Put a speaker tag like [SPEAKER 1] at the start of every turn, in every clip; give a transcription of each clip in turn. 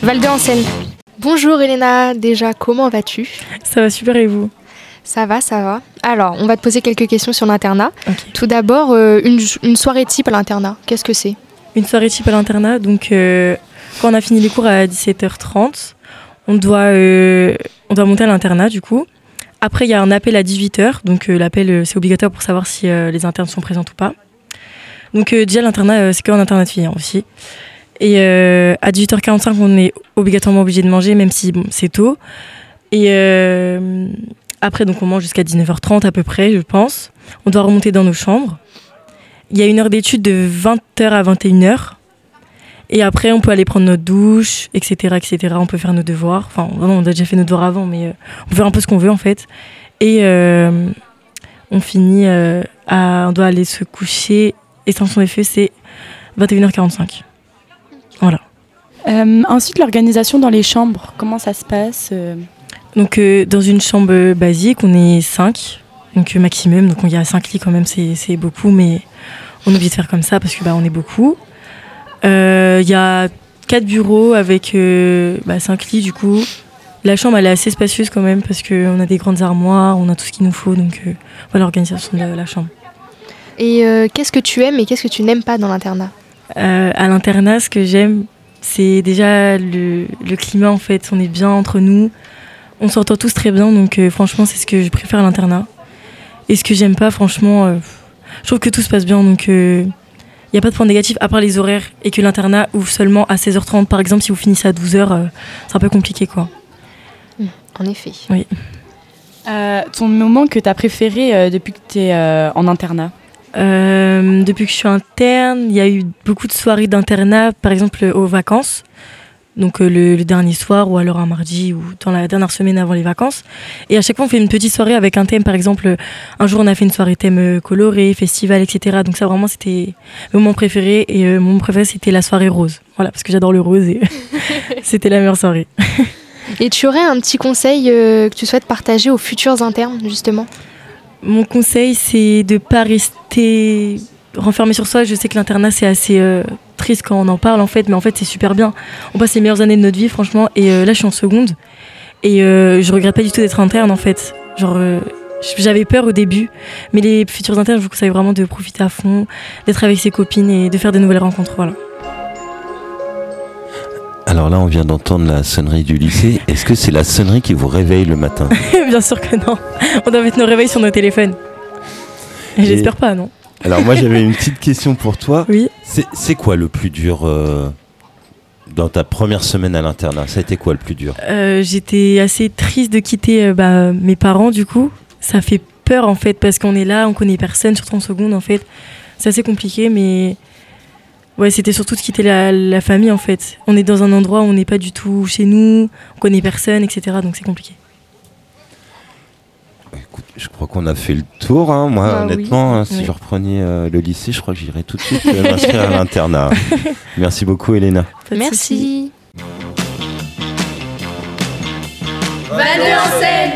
[SPEAKER 1] Valde en Seine. Bonjour Elena, déjà comment vas-tu ?
[SPEAKER 2] Ça va super et vous ?
[SPEAKER 1] Ça va. Alors, on va te poser quelques questions sur l'internat.
[SPEAKER 2] Okay.
[SPEAKER 1] Tout d'abord, une soirée type à l'internat, qu'est-ce que c'est ?
[SPEAKER 2] Une soirée type à l'internat, donc quand on a fini les cours à 17h30, on doit monter à l'internat du coup. Après, il y a un appel à 18h, donc l'appel c'est obligatoire pour savoir si les internes sont présents ou pas. Donc déjà l'internat, c'est qu'un internat de filles aussi. Et à 18h45, on est obligatoirement obligé de manger, même si bon, c'est tôt. Et après, donc on mange jusqu'à 19h30 à peu près, je pense. On doit remonter dans nos chambres. Il y a une heure d'études de 20h à 21h. Et après, on peut aller prendre notre douche, etc., etc. On peut faire nos devoirs. Enfin, non, on a déjà fait nos devoirs avant, mais on peut faire un peu ce qu'on veut, en fait. Et on finit on doit aller se coucher. Extinction des feux, c'est 21h45. Voilà.
[SPEAKER 3] Ensuite, l'organisation dans les chambres, comment ça se passe
[SPEAKER 2] Donc, dans une chambre basique, on est 5, donc maximum. Donc, il y a 5 lits quand même, c'est beaucoup, mais on est obligé de faire comme ça parce que on est beaucoup. Il y a 4 bureaux avec 5 lits du coup. La chambre elle est assez spacieuse quand même parce qu'on a des grandes armoires, on a tout ce qu'il nous faut, donc voilà l'organisation de la chambre.
[SPEAKER 1] Et qu'est-ce que tu aimes et qu'est-ce que tu n'aimes pas dans l'internat ?
[SPEAKER 2] À l'internat, ce que j'aime, c'est déjà le climat en fait. On est bien entre nous, on s'entend tous très bien, donc franchement c'est ce que je préfère à l'internat. Et ce que j'aime pas, franchement, je trouve que tout se passe bien, donc il n'y a pas de point négatif à part les horaires et que l'internat ouvre seulement à 16h30 par exemple. Si vous finissez à 12h, c'est un peu compliqué quoi.
[SPEAKER 1] En effet.
[SPEAKER 2] Oui.
[SPEAKER 3] Ton moment que tu as préféré depuis que tu es en internat ?
[SPEAKER 2] Depuis que je suis interne, il y a eu beaucoup de soirées d'internat, par exemple aux vacances. Donc le dernier soir ou alors un mardi ou dans la dernière semaine avant les vacances. Et à chaque fois, on fait une petite soirée avec un thème. Par exemple, un jour, on a fait une soirée thème coloré, festival, etc. Donc ça, vraiment, c'était mon moment préféré. Et mon moment préféré, c'était la soirée rose. Voilà, parce que j'adore le rose et c'était la meilleure soirée.
[SPEAKER 1] Et tu aurais un petit conseil que tu souhaites partager aux futurs internes, justement ?
[SPEAKER 2] Mon conseil, c'est de ne pas rester renfermé sur soi. Je sais que l'internat, c'est assez triste quand on en parle, en fait, mais en fait, c'est super bien. On passe les meilleures années de notre vie, franchement. Et là, je suis en seconde. Et je regrette pas du tout d'être interne, en fait. Genre, j'avais peur au début, mais les futurs internes, je vous conseille vraiment de profiter à fond, d'être avec ses copines et de faire de nouvelles rencontres, voilà.
[SPEAKER 4] Alors là, on vient d'entendre la sonnerie du lycée. Est-ce que c'est la sonnerie qui vous réveille le matin ?
[SPEAKER 2] Bien sûr que non. On doit mettre nos réveils sur nos téléphones. Et j'espère pas, non.
[SPEAKER 4] Alors moi, j'avais une petite question pour toi.
[SPEAKER 2] Oui.
[SPEAKER 4] C'est quoi le plus dur dans ta première semaine à l'internat ? Ça a été quoi le plus dur ?
[SPEAKER 2] J'étais assez triste de quitter mes parents, du coup. Ça fait peur, en fait, parce qu'on est là, on connaît personne, surtout en seconde, en fait. C'est assez compliqué, mais... Ouais, c'était surtout de quitter la famille, en fait. On est dans un endroit où on n'est pas du tout chez nous, on connaît personne, etc. Donc c'est compliqué.
[SPEAKER 4] Écoute, je crois qu'on a fait le tour. Hein. Moi, honnêtement,
[SPEAKER 2] oui.
[SPEAKER 4] Si je reprenais le lycée, je crois que j'irais tout de suite m'inscrire à l'internat. Merci beaucoup, Elena.
[SPEAKER 1] Merci.
[SPEAKER 5] Valde en Seine,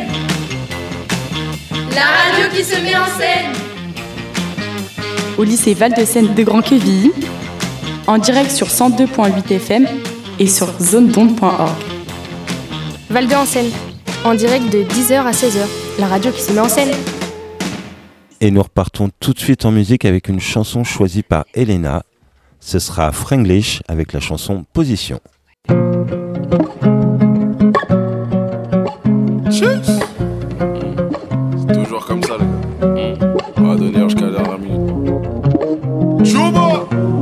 [SPEAKER 5] la radio qui se met en scène.
[SPEAKER 3] Au lycée Val-de-Seine de Grand-Quevilly, en direct sur 102.8 FM et sur zonedonde.org.
[SPEAKER 1] Valde en Seine, en direct de 10h à 16h, la radio qui se met en scène.
[SPEAKER 4] Et nous repartons tout de suite en musique avec une chanson choisie par Elena. Ce sera Franglish avec la chanson Position.
[SPEAKER 6] Cheers. C'est toujours comme ça, les gars. On va donner jusqu'à la dernière minute. Chouba.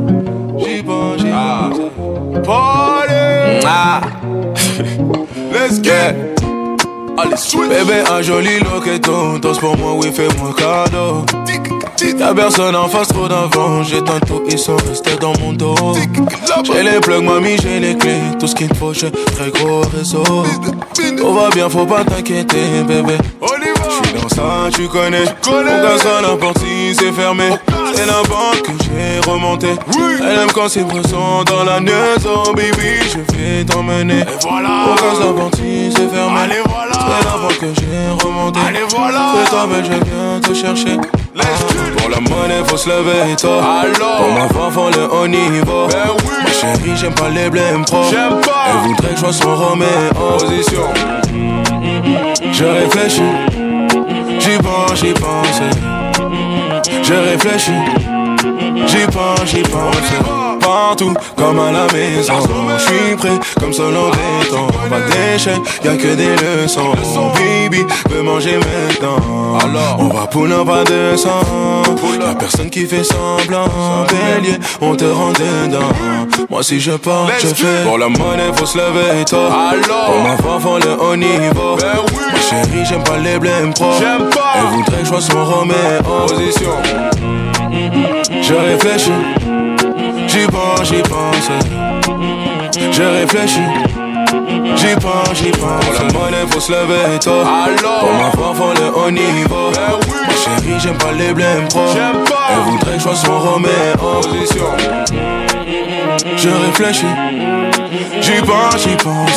[SPEAKER 6] Party. Let's get. Allez, switch. Bébé, un joli loqueton. Danse pour moi, oui, fais-moi cadeau. Y'a personne en face, trop d'avant. J'éteins tout, ils sont restés dans mon dos. J'ai les plugs, mamie, j'ai les clés. Tout ce qu'il me faut, j'ai très gros réseau. Tout va bien, faut pas t'inquiéter, bébé. J'suis dans ça, tu connais. Mon gars, ça n'importe si c'est fermé. C'est la banque que j'ai remonté. Elle aime quand c'est présent dans la baby, je vais t'emmener. Mon gars, ça n'importe si c'est fermé. C'est la banque que que j'ai remonté. Allez voilà. Fais-toi belle, je viens te chercher. Pour la monnaie faut se lever tôt. Pour ma femme faut le haut niveau. Ma chérie j'aime pas les blèmes pro. Elle voudrait que je sois son Roméo. Position. Je réfléchis. J'y pense. Je réfléchis. J'y pense. Partout comme à la maison. J'suis prêt comme seul en béton. Pas d'échec, y'a que des leçons. Baby veut manger maintenant. Alors on va pull up à 200. Y'a personne qui fait semblant. Bélier, on te rend dedans. Moi si je pars, je fais. Pour la monnaie faut se lever tôt. Pour ma femme faut le haut niveau. Ma chérie j'aime pas les blèmes pro. Elle voudrait que je sois son Roméo. Position. Je réfléchis. J'y pense. Je réfléchis. J'y pense. Pour la monnaie faut se lever tôt. Pour ma femme faut le haut niveau. Ma chérie j'aime pas les blèmes pro. Elle voudrait que je sois son Roméo. Position. Je réfléchis. J'y pense.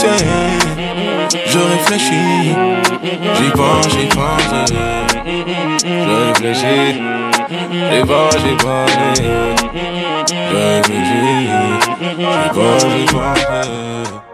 [SPEAKER 6] Je réfléchis. J'y pense. Je réfléchis. J'y pense. Je réfléchis. J'y pense.